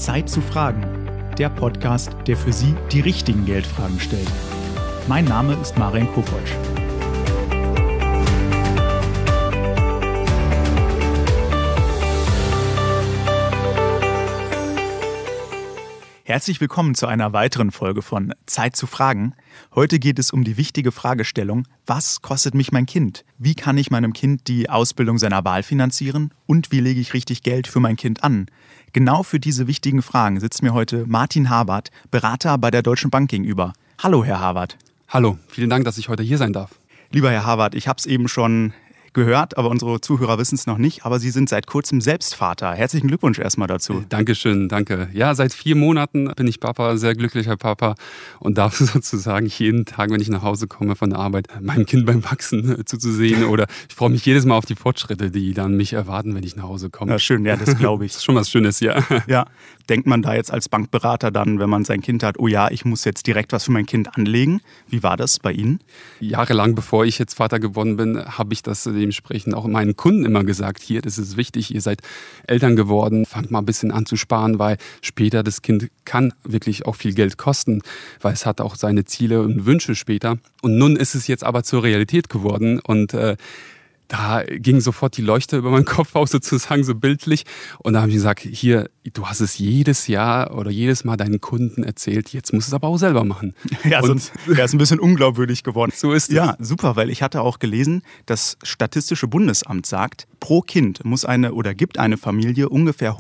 Zeit zu fragen, der Podcast, der für Sie die richtigen Geldfragen stellt. Mein Name ist Marian Kopotsch. Herzlich willkommen zu einer weiteren Folge von Zeit zu fragen. Heute geht es um die wichtige Fragestellung: Was kostet mich mein Kind? Wie kann ich meinem Kind die Ausbildung seiner Wahl finanzieren? Und wie lege ich richtig Geld für mein Kind an? Genau für diese wichtigen Fragen sitzt mir heute Martin Habart, Berater bei der Deutschen Bank gegenüber. Hallo, Herr Habart. Hallo, vielen Dank, dass ich heute hier sein darf. Lieber Herr Habart, ich habe es eben schon gehört, aber unsere Zuhörer wissen es noch nicht, aber Sie sind seit kurzem selbst Vater. Herzlichen Glückwunsch erstmal dazu. Dankeschön, danke. Ja, seit 4 Monaten bin ich Papa, sehr glücklicher Papa und darf sozusagen jeden Tag, wenn ich nach Hause komme von der Arbeit, meinem Kind beim Wachsen zuzusehen oder ich freue mich jedes Mal auf die Fortschritte, die dann mich erwarten, wenn ich nach Hause komme. Ja, schön, ja, das glaube ich. Das ist schon was Schönes, ja. Ja, denkt man da jetzt als Bankberater dann, wenn man sein Kind hat, oh ja, ich muss jetzt direkt was für mein Kind anlegen? Wie war das bei Ihnen? Jahrelang, bevor ich jetzt Vater geworden bin, habe ich das dementsprechend auch meinen Kunden immer gesagt, hier, das ist wichtig, ihr seid Eltern geworden, fangt mal ein bisschen an zu sparen, weil später das Kind kann wirklich auch viel Geld kosten, weil es hat auch seine Ziele und Wünsche später. Und nun ist es jetzt aber zur Realität geworden und da ging sofort die Leuchte über meinen Kopf aus, sozusagen so bildlich. Und da habe ich gesagt, hier, du hast es jedes Jahr oder jedes Mal deinen Kunden erzählt, jetzt musst du es aber auch selber machen. Ja, sonst wäre es ein bisschen unglaubwürdig geworden. So ist es. Ja, super, weil ich hatte auch gelesen, das Statistische Bundesamt sagt, pro Kind gibt eine Familie ungefähr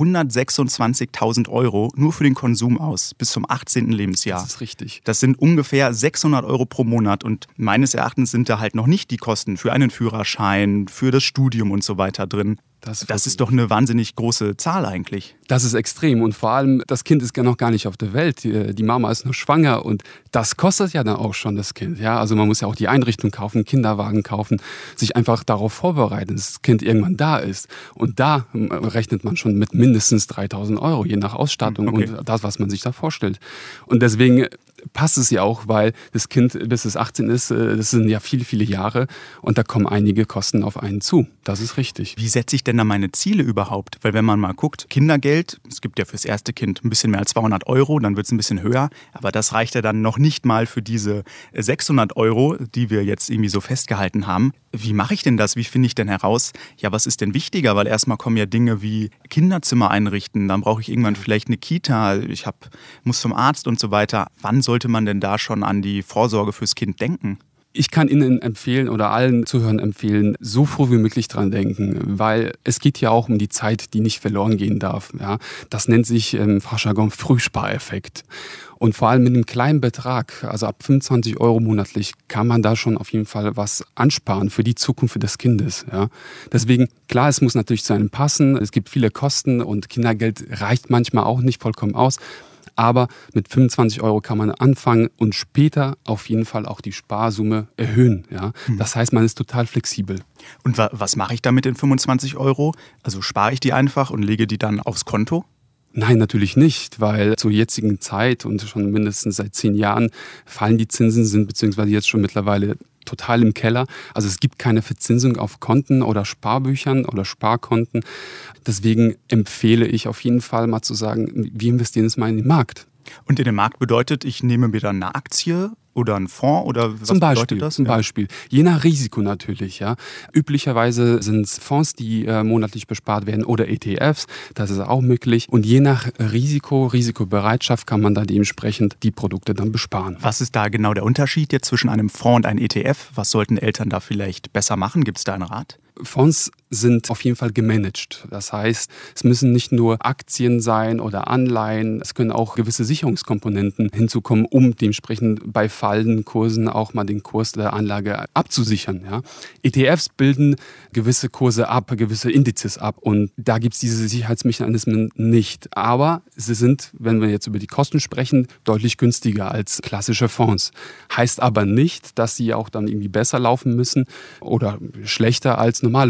126.000 Euro nur für den Konsum aus, bis zum 18. Lebensjahr. Das ist richtig. Das sind ungefähr 600 Euro pro Monat und meines Erachtens sind da halt noch nicht die Kosten für einen Führerschein, für das Studium und so weiter drin. Das ist doch eine wahnsinnig große Zahl eigentlich. Das ist extrem und vor allem, das Kind ist ja noch gar nicht auf der Welt. Die Mama ist noch schwanger und das kostet ja dann auch schon das Kind. Ja? Also man muss ja auch die Einrichtung kaufen, Kinderwagen kaufen, sich einfach darauf vorbereiten, dass das Kind irgendwann da ist. Und da rechnet man schon mit mindestens 3.000 Euro, je nach Ausstattung und das, was man sich da vorstellt. Und deswegen passt es ja auch, weil das Kind, bis es 18 ist, das sind ja viele, viele Jahre und da kommen einige Kosten auf einen zu. Das ist richtig. Wie setze ich denn da meine Ziele überhaupt? Weil wenn man mal guckt, Kindergeld, es gibt ja fürs erste Kind ein bisschen mehr als 200 Euro, dann wird es ein bisschen höher, aber das reicht ja dann noch nicht mal für diese 600 Euro, die wir jetzt irgendwie so festgehalten haben. Wie mache ich denn das? Wie finde ich denn heraus, ja, was ist denn wichtiger? Weil erstmal kommen ja Dinge wie Kinderzimmer einrichten, dann brauche ich irgendwann vielleicht eine Kita, muss zum Arzt und so weiter. Wann sollte man denn da schon an die Vorsorge fürs Kind denken? Ich kann Ihnen empfehlen oder allen Zuhörern empfehlen, so früh wie möglich dran denken, weil es geht ja auch um die Zeit, die nicht verloren gehen darf. Ja? Das nennt sich im Fachjargon Frühspareffekt. Und vor allem mit einem kleinen Betrag, also ab 25 Euro monatlich, kann man da schon auf jeden Fall was ansparen für die Zukunft des Kindes. Ja? Deswegen, klar, es muss natürlich zu einem passen. Es gibt viele Kosten und Kindergeld reicht manchmal auch nicht vollkommen aus. Aber mit 25 Euro kann man anfangen und später auf jeden Fall auch die Sparsumme erhöhen. Ja? Das heißt, man ist total flexibel. Und was mache ich da mit den 25 Euro? Also spare ich die einfach und lege die dann aufs Konto? Nein, natürlich nicht, weil zur jetzigen Zeit und schon mindestens seit 10 Jahren fallen die Zinsen, sind beziehungsweise jetzt schon mittlerweile total im Keller. Also es gibt keine Verzinsung auf Konten oder Sparbüchern oder Sparkonten. Deswegen empfehle ich auf jeden Fall mal zu sagen, wir investieren jetzt mal in den Markt. Und in den Markt bedeutet, ich nehme mir dann eine Aktie oder einen Fonds oder was bedeutet das? Zum Beispiel. Je nach Risiko natürlich. Ja. Üblicherweise sind es Fonds, die monatlich bespart werden oder ETFs. Das ist auch möglich. Und je nach Risikobereitschaft kann man dann dementsprechend die Produkte dann besparen. Was ist da genau der Unterschied jetzt zwischen einem Fonds und einem ETF? Was sollten Eltern da vielleicht besser machen? Gibt es da einen Rat? Fonds sind auf jeden Fall gemanagt. Das heißt, es müssen nicht nur Aktien sein oder Anleihen, es können auch gewisse Sicherungskomponenten hinzukommen, um dementsprechend bei fallenden Kursen auch mal den Kurs der Anlage abzusichern. Ja. ETFs bilden gewisse Kurse ab, gewisse Indizes ab und da gibt es diese Sicherheitsmechanismen nicht. Aber sie sind, wenn wir jetzt über die Kosten sprechen, deutlich günstiger als klassische Fonds. Heißt aber nicht, dass sie auch dann irgendwie besser laufen müssen oder schlechter als normale Fonds.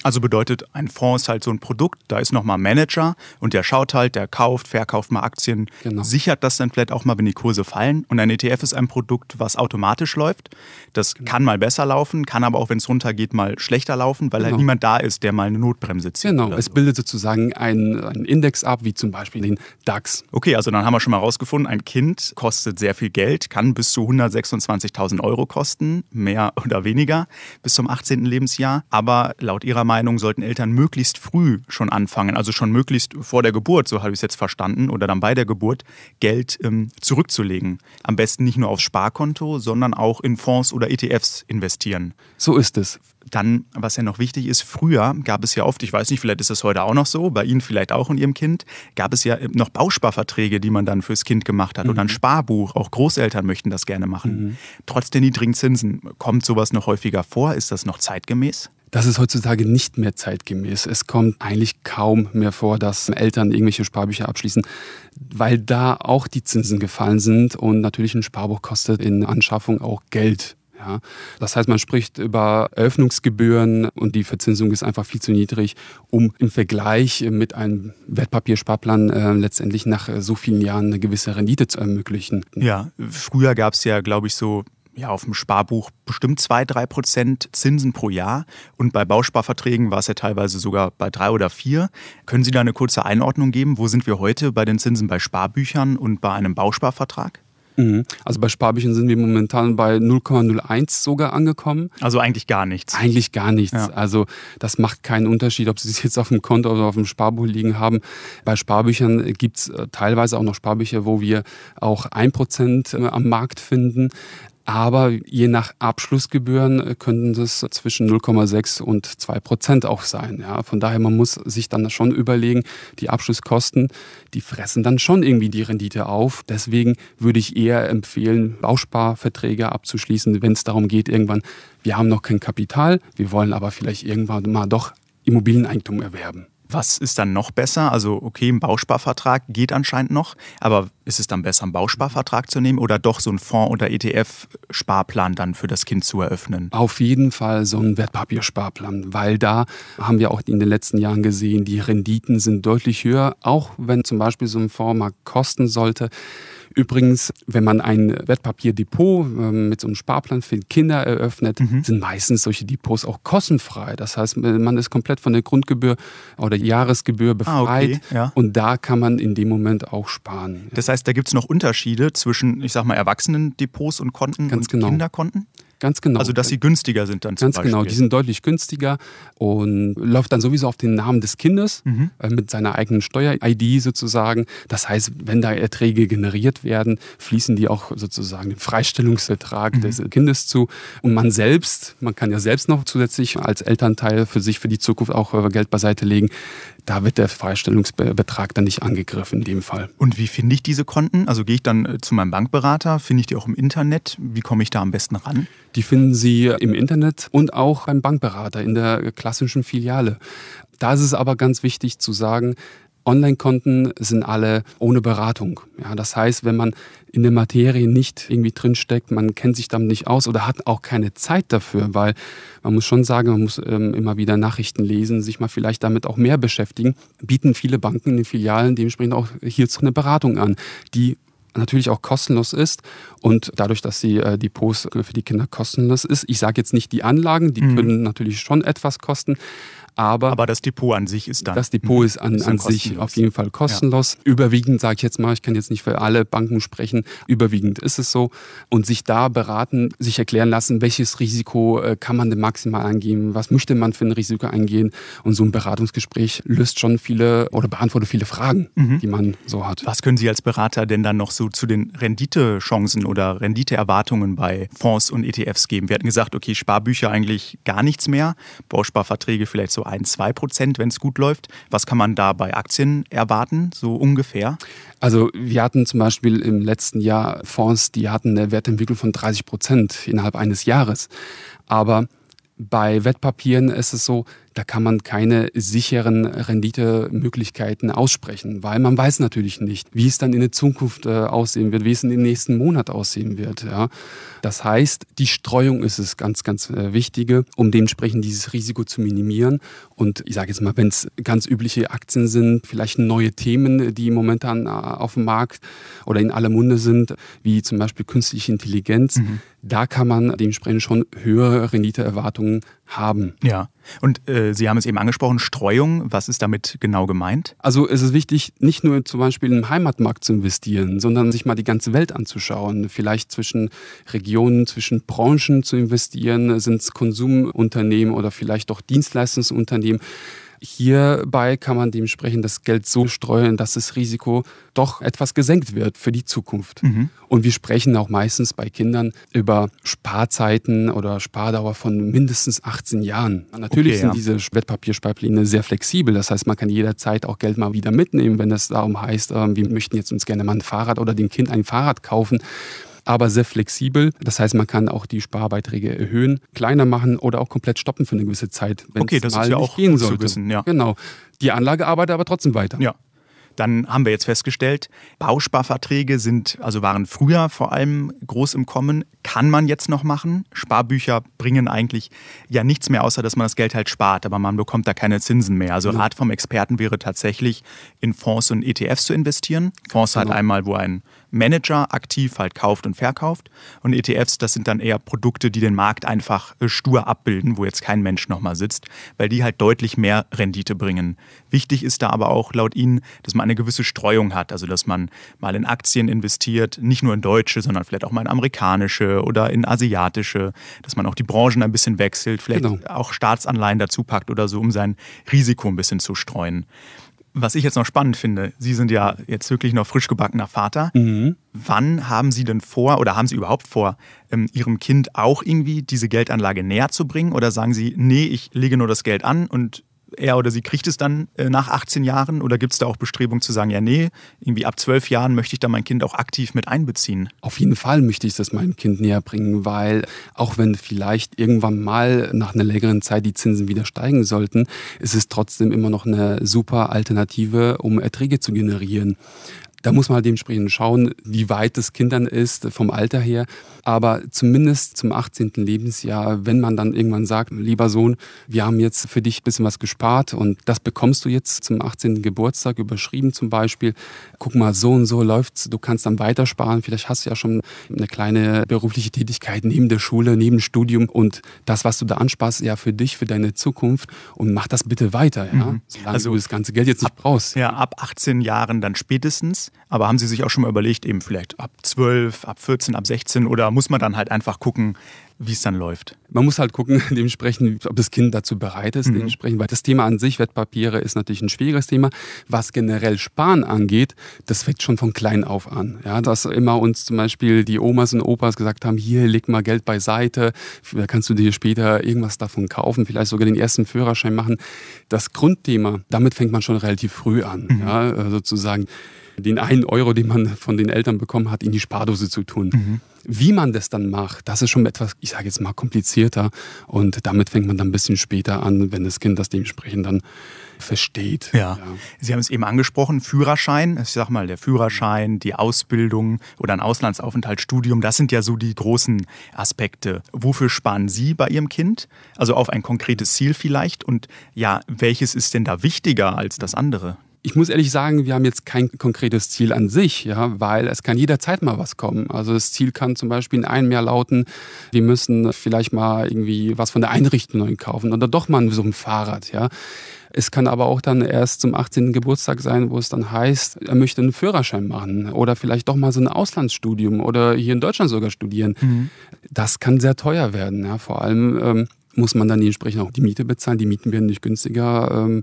Also bedeutet, ein Fonds ist halt so ein Produkt, da ist nochmal ein Manager und der schaut halt, der kauft, verkauft mal Aktien, sichert das dann vielleicht auch mal, wenn die Kurse fallen. Und ein ETF ist ein Produkt, was automatisch läuft. Das kann mal besser laufen, kann aber auch, wenn es runtergeht, mal schlechter laufen, weil halt niemand da ist, der mal eine Notbremse zieht. Genau, es bildet sozusagen einen Index ab, wie zum Beispiel den DAX. Okay, also dann haben wir schon mal rausgefunden, ein Kind kostet sehr viel Geld, kann bis zu 126.000 Euro kosten, mehr oder weniger, bis zum 18. Lebensjahr. Aber laut Ihrer Meinung sollten Eltern möglichst früh schon anfangen, also schon möglichst vor der Geburt, so habe ich es jetzt verstanden, oder dann bei der Geburt, Geld zurückzulegen. Am besten nicht nur aufs Sparkonto, sondern auch in Fonds oder ETFs investieren. So ist es. Dann, was ja noch wichtig ist, früher gab es ja oft, ich weiß nicht, vielleicht ist das heute auch noch so, bei Ihnen vielleicht auch und Ihrem Kind, gab es ja noch Bausparverträge, die man dann fürs Kind gemacht hat oder ein Sparbuch. Auch Großeltern möchten das gerne machen. Trotz der niedrigen Zinsen, kommt sowas noch häufiger vor? Ist das noch zeitgemäß? Das ist heutzutage nicht mehr zeitgemäß. Es kommt eigentlich kaum mehr vor, dass Eltern irgendwelche Sparbücher abschließen, weil da auch die Zinsen gefallen sind und natürlich ein Sparbuch kostet in Anschaffung auch Geld. Ja, das heißt, man spricht über Eröffnungsgebühren und die Verzinsung ist einfach viel zu niedrig, um im Vergleich mit einem Wertpapiersparplan letztendlich nach so vielen Jahren eine gewisse Rendite zu ermöglichen. Ja, früher gab es ja, glaube ich, so auf dem Sparbuch bestimmt 2-3% Zinsen pro Jahr und bei Bausparverträgen war es ja teilweise sogar bei 3 oder 4. Können Sie da eine kurze Einordnung geben? Wo sind wir heute bei den Zinsen bei Sparbüchern und bei einem Bausparvertrag? Also bei Sparbüchern sind wir momentan bei 0,01 sogar angekommen. Also eigentlich gar nichts. Eigentlich gar nichts. Ja. Also das macht keinen Unterschied, ob Sie es jetzt auf dem Konto oder auf dem Sparbuch liegen haben. Bei Sparbüchern gibt es teilweise auch noch Sparbücher, wo wir auch 1% am Markt finden. Aber je nach Abschlussgebühren könnten das zwischen 0,6 und 2% auch sein. Ja, von daher, man muss sich dann schon überlegen, die Abschlusskosten, die fressen dann schon irgendwie die Rendite auf. Deswegen würde ich eher empfehlen, Bausparverträge abzuschließen, wenn es darum geht, irgendwann, wir haben noch kein Kapital, wir wollen aber vielleicht irgendwann mal doch Immobilieneigentum erwerben. Was ist dann noch besser? Also okay, ein Bausparvertrag geht anscheinend noch, aber ist es dann besser, einen Bausparvertrag zu nehmen oder doch so einen Fonds- oder ETF-Sparplan dann für das Kind zu eröffnen? Auf jeden Fall so ein Wertpapiersparplan, weil da haben wir auch in den letzten Jahren gesehen, die Renditen sind deutlich höher, auch wenn zum Beispiel so ein Fonds mal kosten sollte. Übrigens, wenn man ein Wertpapierdepot mit so einem Sparplan für Kinder eröffnet, sind meistens solche Depots auch kostenfrei. Das heißt, man ist komplett von der Grundgebühr oder Jahresgebühr befreit und da kann man in dem Moment auch sparen. Das heißt, da gibt es noch Unterschiede zwischen, ich sag mal, Erwachsenen-Depots und Konten und Kinderkonten? Ganz genau. Also, dass sie günstiger sind dann zum Beispiel. Ganz genau, die sind deutlich günstiger und läuft dann sowieso auf den Namen des Kindes mit seiner eigenen Steuer-ID sozusagen. Das heißt, wenn da Erträge generiert werden, fließen die auch sozusagen dem Freistellungsvertrag des Kindes zu. Und man kann ja selbst noch zusätzlich als Elternteil für die Zukunft auch Geld beiseite legen. Da wird der Freistellungsbetrag dann nicht angegriffen in dem Fall. Und wie finde ich diese Konten? Also gehe ich dann zu meinem Bankberater? Finde ich die auch im Internet? Wie komme ich da am besten ran? Die finden Sie im Internet und auch beim Bankberater in der klassischen Filiale. Da ist es aber ganz wichtig zu sagen, Online-Konten sind alle ohne Beratung. Ja, das heißt, wenn man in der Materie nicht irgendwie drinsteckt, man kennt sich damit nicht aus oder hat auch keine Zeit dafür, weil man muss schon sagen, man muss immer wieder Nachrichten lesen, sich mal vielleicht damit auch mehr beschäftigen, bieten viele Banken in den Filialen dementsprechend auch hierzu eine Beratung an, die natürlich auch kostenlos ist und dadurch, dass die Depots für die Kinder kostenlos ist, ich sage jetzt nicht die Anlagen, die können natürlich schon etwas kosten, aber das Depot an sich ist dann. Das Depot ist an sich auf jeden Fall kostenlos. Ja. Überwiegend, sage ich jetzt mal, ich kann jetzt nicht für alle Banken sprechen, überwiegend ist es so. Und sich da beraten, sich erklären lassen, welches Risiko kann man denn maximal eingehen, was möchte man für ein Risiko eingehen. Und so ein Beratungsgespräch löst schon beantwortet viele Fragen, die man so hat. Was können Sie als Berater denn dann noch so zu den Renditechancen oder Renditeerwartungen bei Fonds und ETFs geben? Wir hatten gesagt, okay, Sparbücher eigentlich gar nichts mehr, Bausparverträge vielleicht so 1-2%, wenn es gut läuft. Was kann man da bei Aktien erwarten, so ungefähr? Also wir hatten zum Beispiel im letzten Jahr Fonds, die hatten eine Wertentwicklung von 30% innerhalb eines Jahres. Aber bei Wertpapieren ist es so, da kann man keine sicheren Renditemöglichkeiten aussprechen, weil man weiß natürlich nicht, wie es dann in der Zukunft aussehen wird, wie es in den nächsten Monat aussehen wird. Ja. Das heißt, die Streuung ist es ganz, ganz Wichtige, um dementsprechend dieses Risiko zu minimieren. Und ich sage jetzt mal, wenn es ganz übliche Aktien sind, vielleicht neue Themen, die momentan auf dem Markt oder in aller Munde sind, wie zum Beispiel künstliche Intelligenz, da kann man dementsprechend schon höhere Renditeerwartungen haben. Ja, und Sie haben es eben angesprochen, Streuung, was ist damit genau gemeint? Also es ist wichtig, nicht nur zum Beispiel im Heimatmarkt zu investieren, sondern sich mal die ganze Welt anzuschauen. Vielleicht zwischen Regionen, zwischen Branchen zu investieren, sind es Konsumunternehmen oder vielleicht auch Dienstleistungsunternehmen. Hierbei kann man dementsprechend das Geld so streuen, dass das Risiko doch etwas gesenkt wird für die Zukunft. Und wir sprechen auch meistens bei Kindern über Sparzeiten oder Spardauer von mindestens 18 Jahren. Natürlich sind diese Wertpapiersparpläne sehr flexibel. Das heißt, man kann jederzeit auch Geld mal wieder mitnehmen, wenn es darum heißt, wir möchten jetzt uns gerne mal ein Fahrrad oder dem Kind ein Fahrrad kaufen. Aber sehr flexibel. Das heißt, man kann auch die Sparbeiträge erhöhen, kleiner machen oder auch komplett stoppen für eine gewisse Zeit, wenn es mal nicht gehen sollte. Zu wissen, ja. Genau. Die Anlage arbeitet aber trotzdem weiter. Ja. Dann haben wir jetzt festgestellt, Bausparverträge waren früher vor allem groß im Kommen. Kann man jetzt noch machen? Sparbücher bringen eigentlich ja nichts mehr, außer dass man das Geld halt spart, aber man bekommt da keine Zinsen mehr. Also Rat vom Experten wäre tatsächlich, in Fonds und ETFs zu investieren. Fonds halt einmal, wo ein Manager aktiv halt kauft und verkauft. Und ETFs, das sind dann eher Produkte, die den Markt einfach stur abbilden, wo jetzt kein Mensch nochmal sitzt, weil die halt deutlich mehr Rendite bringen. Wichtig ist da aber auch laut Ihnen, dass man eine gewisse Streuung hat, also dass man mal in Aktien investiert, nicht nur in deutsche, sondern vielleicht auch mal in amerikanische oder in asiatische, dass man auch die Branchen ein bisschen wechselt, vielleicht auch Staatsanleihen dazu packt oder so, um sein Risiko ein bisschen zu streuen. Was ich jetzt noch spannend finde, Sie sind ja jetzt wirklich noch frisch gebackener Vater. Wann haben Sie denn vor oder haben Sie überhaupt vor, Ihrem Kind auch irgendwie diese Geldanlage näher zu bringen? Oder sagen Sie, nee, ich lege nur das Geld an und er oder sie kriegt es dann nach 18 Jahren? Oder gibt es da auch Bestrebungen zu sagen, ja nee, irgendwie ab 12 Jahren möchte ich da mein Kind auch aktiv mit einbeziehen? Auf jeden Fall möchte ich das meinem Kind näher bringen, weil auch wenn vielleicht irgendwann mal nach einer längeren Zeit die Zinsen wieder steigen sollten, ist es trotzdem immer noch eine super Alternative, um Erträge zu generieren. Da muss man halt dementsprechend schauen, wie weit das Kind dann ist vom Alter her. Aber zumindest zum 18. Lebensjahr, wenn man dann irgendwann sagt, lieber Sohn, wir haben jetzt für dich ein bisschen was gespart und das bekommst du jetzt zum 18. Geburtstag überschrieben zum Beispiel. Guck mal, so und so läuft's, du kannst dann weitersparen. Vielleicht hast du ja schon eine kleine berufliche Tätigkeit neben der Schule, neben dem Studium und das, was du da ansparst, ja für dich, für deine Zukunft und mach das bitte weiter, ja? Solange du das ganze Geld jetzt nicht brauchst. Ja, ab 18 Jahren dann spätestens. Aber haben Sie sich auch schon mal überlegt, eben vielleicht ab 12, ab 14, ab 16 oder muss man dann halt einfach gucken, wie es dann läuft? Man muss halt gucken, dementsprechend, ob das Kind dazu bereit ist, dementsprechend, weil das Thema an sich, Wertpapiere, ist natürlich ein schwieriges Thema. Was generell Sparen angeht, das fängt schon von klein auf an. Ja, dass immer uns zum Beispiel die Omas und Opas gesagt haben, hier, leg mal Geld beiseite, da kannst du dir später irgendwas davon kaufen, vielleicht sogar den ersten Führerschein machen. Das Grundthema, damit fängt man schon relativ früh an, ja, sozusagen den 1 Euro, den man von den Eltern bekommen hat, in die Spardose zu tun. Wie man das dann macht, das ist schon etwas, ich sage jetzt mal, komplizierter und damit fängt man dann ein bisschen später an, wenn das Kind das dementsprechend dann versteht. Ja. Sie haben es eben angesprochen, Führerschein, ich sag mal, der Führerschein, die Ausbildung oder ein Auslandsaufenthalt, Studium, das sind ja so die großen Aspekte. Wofür sparen Sie bei Ihrem Kind? Also auf ein konkretes Ziel vielleicht und ja, welches ist denn da wichtiger als das andere? Ich muss ehrlich sagen, wir haben jetzt kein konkretes Ziel an sich, ja, weil es kann jederzeit mal was kommen. Also das Ziel kann zum Beispiel in einem Jahr lauten, wir müssen vielleicht mal irgendwie was von der Einrichtung neu kaufen oder doch mal so ein Fahrrad, ja. Es kann aber auch dann erst zum 18. Geburtstag sein, wo es dann heißt, er möchte einen Führerschein machen oder vielleicht doch mal so ein Auslandsstudium oder hier in Deutschland sogar studieren. Das kann sehr teuer werden, ja, vor allem muss man dann entsprechend auch die Miete bezahlen. Die Mieten werden nicht günstiger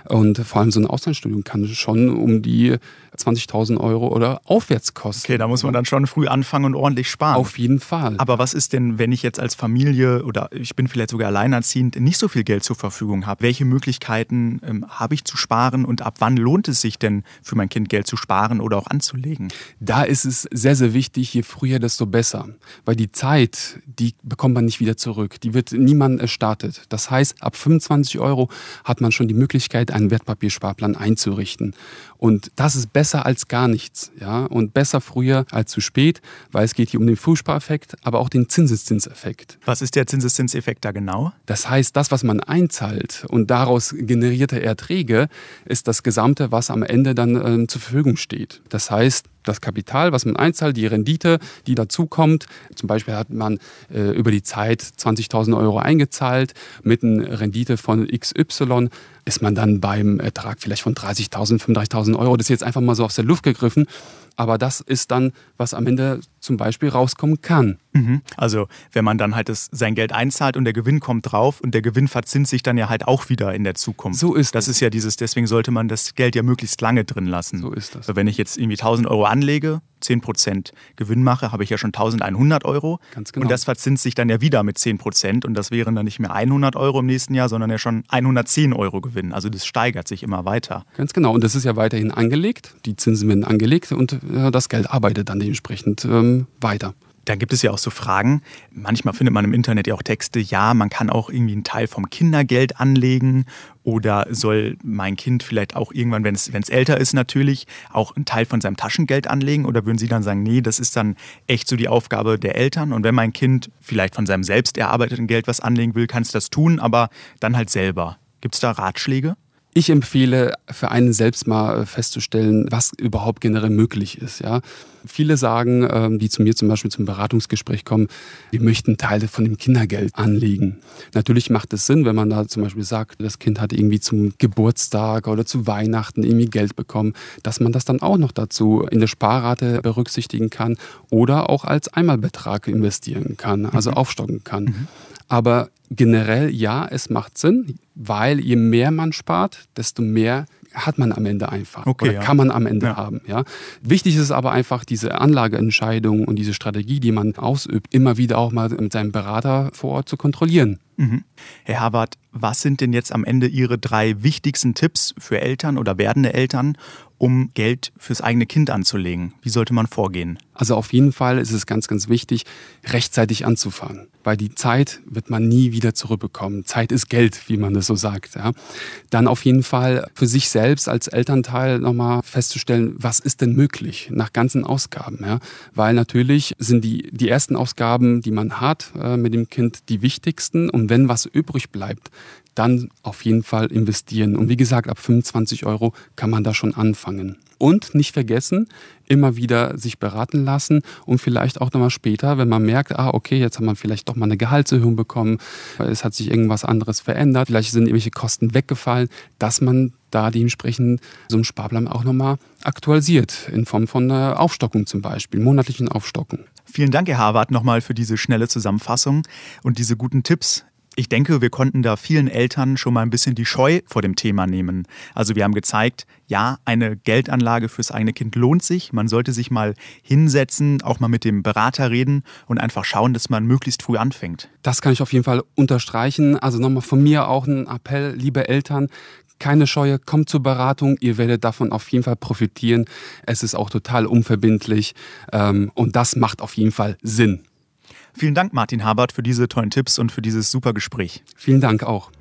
Und vor allem so ein Auslandsstudium kann schon um die 20.000 Euro oder aufwärts kosten. Okay, da muss man dann schon früh anfangen und ordentlich sparen. Auf jeden Fall. Aber was ist denn, wenn ich jetzt als Familie oder ich bin vielleicht sogar alleinerziehend nicht so viel Geld zur Verfügung habe? Welche Möglichkeiten habe ich zu sparen und ab wann lohnt es sich denn für mein Kind Geld zu sparen oder auch anzulegen? Da ist es sehr, sehr wichtig, je früher, desto besser. Weil die Zeit, die bekommt man nicht wieder zurück. Die wird niemandem erstattet. Das heißt, ab 25 Euro hat man schon die Möglichkeit, einen Wertpapiersparplan einzurichten. Und das ist besser als gar nichts. Ja? Und besser früher als zu spät, weil es geht hier um den Frühspareffekt, aber auch den Zinseszinseffekt. Was ist der Zinseszinseffekt da genau? Das heißt, das, was man einzahlt und daraus generierte Erträge, ist das Gesamte, was am Ende dann zur Verfügung steht. Das heißt, das Kapital, was man einzahlt, die Rendite, die dazukommt. Zum Beispiel hat man über die Zeit 20.000 Euro eingezahlt mit einer Rendite von XY. Ist man dann beim Ertrag vielleicht von 30.000, 35.000 Euro. Das ist jetzt einfach mal so aus der Luft gegriffen. Aber das ist dann, was am Ende zum Beispiel rauskommen kann. Also wenn man dann halt sein Geld einzahlt und der Gewinn kommt drauf und der Gewinn verzinst sich dann ja halt auch wieder in der Zukunft. So ist das. Das ist ja deswegen sollte man das Geld ja möglichst lange drin lassen. So ist das. Also wenn ich jetzt irgendwie 1.000 Euro anlege, 10% Gewinn mache, habe ich ja schon 1.100 Euro. Ganz genau. Und das verzinst sich dann ja wieder mit 10%. Und das wären dann nicht mehr 100 Euro im nächsten Jahr, sondern ja schon 110 Euro Gewinn. Also das steigert sich immer weiter. Ganz genau. Und das ist ja weiterhin angelegt. Die Zinsen werden angelegt und das Geld arbeitet dann dementsprechend weiter. Da gibt es ja auch so Fragen. Manchmal findet man im Internet ja auch Texte, ja, man kann auch irgendwie einen Teil vom Kindergeld anlegen oder soll mein Kind vielleicht auch irgendwann, wenn es älter ist natürlich, auch einen Teil von seinem Taschengeld anlegen? Oder würden Sie dann sagen, nee, das ist dann echt so die Aufgabe der Eltern und wenn mein Kind vielleicht von seinem selbst erarbeiteten Geld was anlegen will, kann es das tun, aber dann halt selber. Gibt es da Ratschläge? Ich empfehle für einen selbst mal festzustellen, was überhaupt generell möglich ist. Ja? Viele sagen, die zu mir zum Beispiel zum Beratungsgespräch kommen, wir möchten Teile von dem Kindergeld anlegen. Natürlich macht es Sinn, wenn man da zum Beispiel sagt, das Kind hat irgendwie zum Geburtstag oder zu Weihnachten irgendwie Geld bekommen, dass man das dann auch noch dazu in der Sparrate berücksichtigen kann oder auch als Einmalbetrag investieren kann, also aufstocken kann. Aber generell ja, es macht Sinn, weil je mehr man spart, desto mehr hat man am Ende einfach. Okay, oder kann man am Ende haben. Ja. Wichtig ist aber einfach diese Anlageentscheidung und diese Strategie, die man ausübt, immer wieder auch mal mit seinem Berater vor Ort zu kontrollieren. Herr Habert, was sind denn jetzt am Ende Ihre 3 wichtigsten Tipps für Eltern oder werdende Eltern, um Geld fürs eigene Kind anzulegen? Wie sollte man vorgehen? Also auf jeden Fall ist es ganz, ganz wichtig, rechtzeitig anzufangen. Weil die Zeit wird man nie wieder zurückbekommen. Zeit ist Geld, wie man das so sagt. Ja. Dann auf jeden Fall für sich selbst als Elternteil nochmal festzustellen, was ist denn möglich nach ganzen Ausgaben. Ja. Weil natürlich sind die ersten Ausgaben, die man hat mit dem Kind, die wichtigsten. Und wenn was übrig bleibt, dann auf jeden Fall investieren. Und wie gesagt, ab 25 Euro kann man da schon anfangen. Und nicht vergessen, immer wieder sich beraten lassen und vielleicht auch nochmal später, wenn man merkt, okay, jetzt hat man vielleicht doch mal eine Gehaltserhöhung bekommen, es hat sich irgendwas anderes verändert, vielleicht sind irgendwelche Kosten weggefallen, dass man da dementsprechend so einen Sparplan auch nochmal aktualisiert, in Form von einer Aufstockung zum Beispiel, monatlichen Aufstockung. Vielen Dank, Herr Habert, nochmal für diese schnelle Zusammenfassung und diese guten Tipps. Ich denke, wir konnten da vielen Eltern schon mal ein bisschen die Scheu vor dem Thema nehmen. Also wir haben gezeigt, ja, eine Geldanlage fürs eigene Kind lohnt sich. Man sollte sich mal hinsetzen, auch mal mit dem Berater reden und einfach schauen, dass man möglichst früh anfängt. Das kann ich auf jeden Fall unterstreichen. Also nochmal von mir auch ein Appell, liebe Eltern, keine Scheue, kommt zur Beratung, ihr werdet davon auf jeden Fall profitieren. Es ist auch total unverbindlich und das macht auf jeden Fall Sinn. Vielen Dank, Martin Habert, für diese tollen Tipps und für dieses super Gespräch. Vielen Dank auch.